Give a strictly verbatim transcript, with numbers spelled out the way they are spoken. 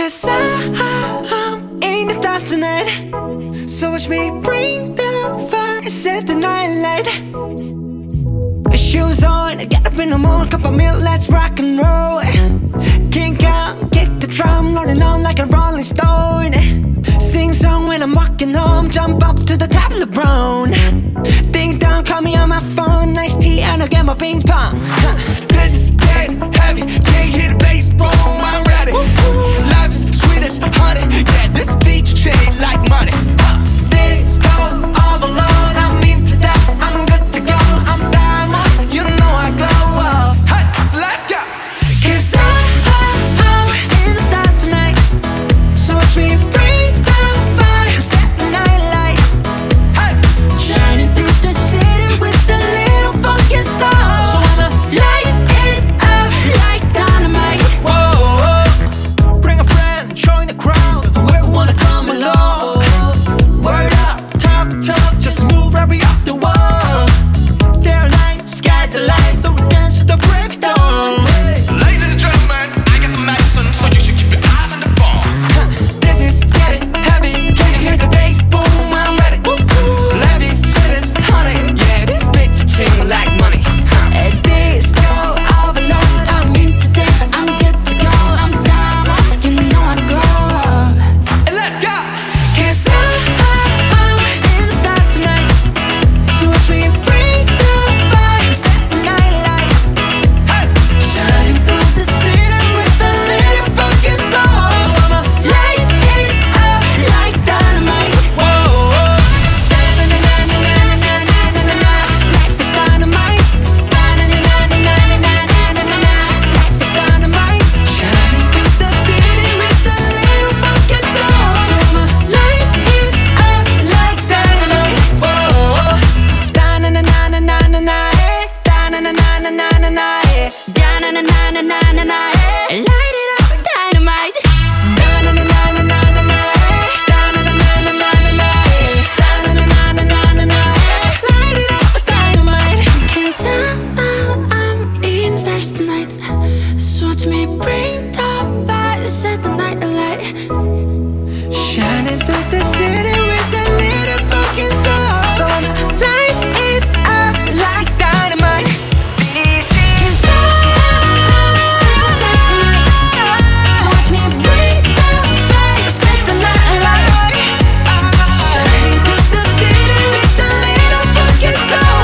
Cause I'm in the stars tonight. So watch me bring the fire, set the night light. Shoes on, get up in the morning, cup of milk, let's rock and roll. Kink out, kick the drum, rolling on like a rolling stone. Sing song when I'm walking home, jump up to the top of the brown. Ding dong, call me on my phone, nice tea and I'll get my ping pong. This is getting heavy, can't hear the bass, boom, I'm ready. Life is sweet as honey, yeah, this beat chain like money. This go overload, I'm into that, I'm good to go, I'm diamond, you know I glow up. Hey, so let's go. Cause I'm in the stars tonight. So watch me bring the fire, set the night light. Hey, Shining through the city with a little funky soul. So I'ma light it up like dynamite. whoa, bring a friend, join the crowd, whoever wanna come along. Word up, talk, talk, just move right up the wall. Their light, sky's the light, so we dance to the breakdown. Ladies and gentlemen, I got the medicine, so you should keep your eyes on the ball. This is getting heavy. Can you hear the bass? Boom, I'm ready. Life is sweet as honey, yeah, this beat chain like money. At this go overload, I'm into that, I'm good to go, I'm down, you know I glow. And let's go. Cause I'm in the stars tonight. So watch me bring the fire, set the night light. Hey, Shining through the city with a little funky soul. So I'ma light it up like dynamite. whoa, Na-na-na-na-na-na-na-na-na-na. Life is dynamite. Na-na-na-na-na-na-na-na-na. Life is dynamite. Shining through the city with a little funky soul. So I'ma light it up like dynamite. whoa. Da-na-na-na-na-na-na, eh. Da-na-na-na-na-na-na, eh. Da-na-na-na-na-na-na, eh. Light it up like dynamite. Da-na-na-na-na-na-na, eh. Da-na-na-na-na-na-na, eh. Da-na-na-na-na-na-na, eh. Light it up like dynamite. Cause I'm, I'm in stars tonight. So watch me bring